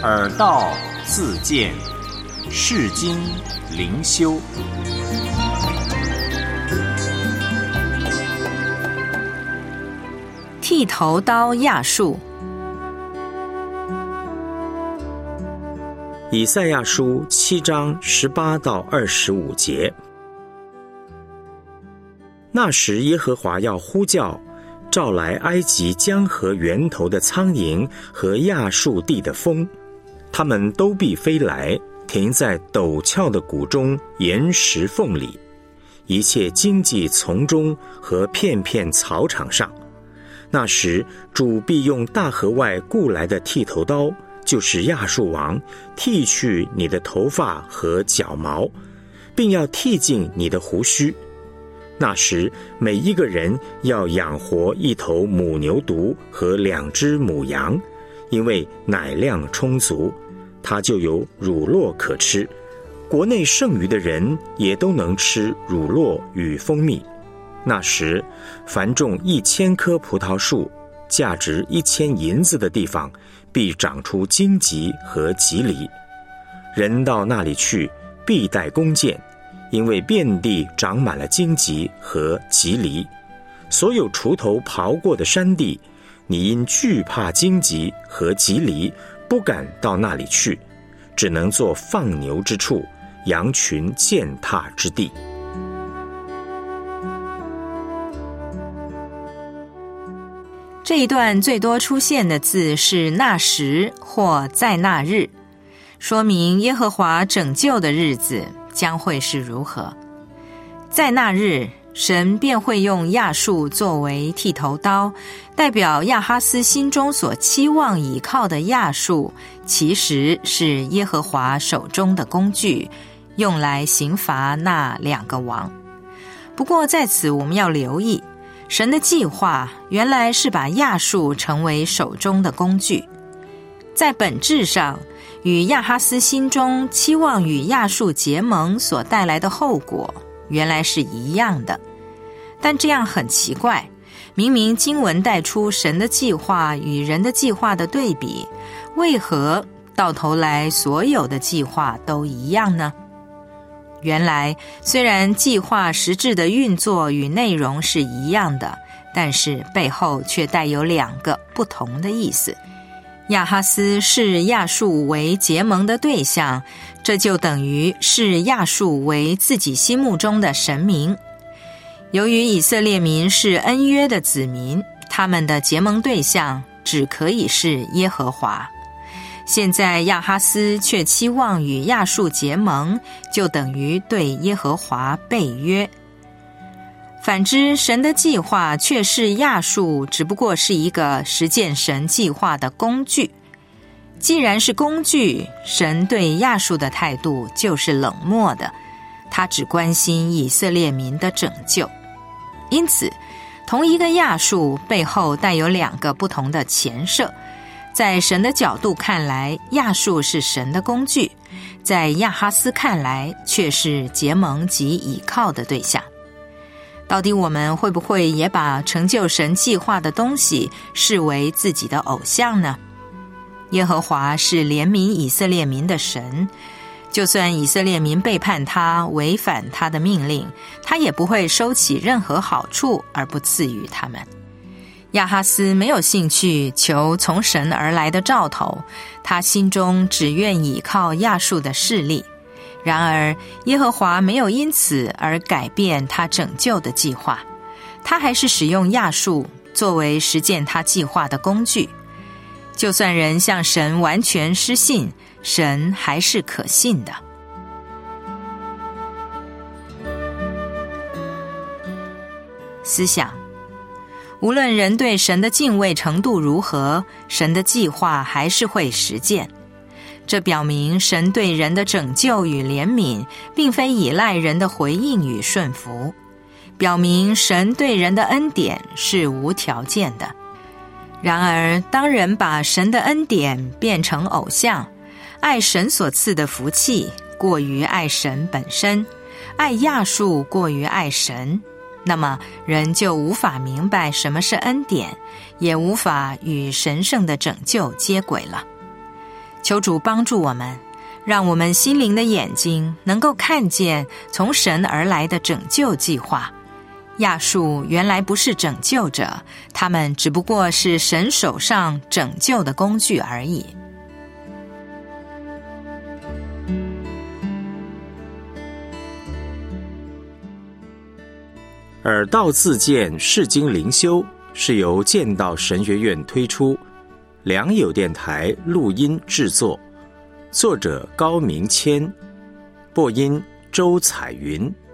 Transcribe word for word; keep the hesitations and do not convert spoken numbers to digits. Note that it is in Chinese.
耳道自见，世经灵修。 剃头刀亚述。 以赛亚书七章十八到二十五节。那时耶和华要呼叫，召来埃及江河源头的苍蝇和亚述地的蜂，它们都必飞来，停在陡峭的谷中岩石缝里，一切荆棘丛中和片片草场上。那时主必用大河外雇来的剃头刀，就是亚述王，剃去你的头发和脚毛，并要剃尽你的胡须。那时每一个人要养活一头母牛犊和两只母羊，因为奶量充足，它就有乳酪可吃。国内剩余的人也都能吃乳酪与蜂蜜。那时凡种一千棵葡萄树，价值一千银子的地方，必长出荆棘和棘藜。人到那里去，必带弓箭，因为遍地长满了荆棘和棘藜。所有锄头刨过的山地，你因惧怕荆棘和棘藜，不敢到那里去，只能做放牛之处，羊群践踏之地。 这一段最多出现的字是那时或在那日，说明耶和华拯救的日子将会是如何。在那日，神便会用亚述作为剃头刀，代表亚哈斯心中所期望倚靠的亚述，其实是耶和华手中的工具，用来刑罚那两个王。不过在此我们要留意，神的计划原来是把亚述成为手中的工具，在本质上与亚哈斯心中期望与亚述结盟所带来的后果原来是一样的。但这样很奇怪，明明经文带出神的计划与人的计划的对比，为何到头来所有的计划都一样呢？原来虽然计划实质的运作与内容是一样的，但是背后却带有两个不同的意思。亚哈斯视亚述为结盟的对象，这就等于视亚述为自己心目中的神明。由于以色列民是恩约的子民，他们的结盟对象只可以是耶和华。现在亚哈斯却期望与亚述结盟，就等于对耶和华背约。反之，神的计划却是亚述只不过是一个实践神计划的工具。既然是工具，神对亚述的态度就是冷漠的，他只关心以色列民的拯救。因此，同一个亚述背后带有两个不同的前设。在神的角度看来，亚述是神的工具；在亚哈斯看来，却是结盟及倚靠的对象。到底我们会不会也把成就神计划的东西视为自己的偶像呢？耶和华是怜悯以色列民的神，就算以色列民背叛他，违反他的命令，他也不会收起任何好处而不赐予他们。亚哈斯没有兴趣求从神而来的兆头，他心中只愿倚靠亚述的势力。然而耶和华没有因此而改变他拯救的计划，他还是使用亚述作为实践他计划的工具。就算人向神完全失信，神还是可信的。思想，无论人对神的敬畏程度如何，神的计划还是会实践。这表明神对人的拯救与怜悯，并非依赖人的回应与顺服，表明神对人的恩典是无条件的。然而，当人把神的恩典变成偶像，爱神所赐的福气过于爱神本身，爱亚述过于爱神，那么人就无法明白什么是恩典，也无法与神圣的拯救接轨了。 求主帮助我们，让我们心灵的眼睛能够看见从神而来的拯救计划。亚述原来不是拯救者，他们只不过是神手上拯救的工具而已。 耳道自荐释经灵修是由剑道神学院推出，良友电台录音制作，作者高明谦，播音周彩云。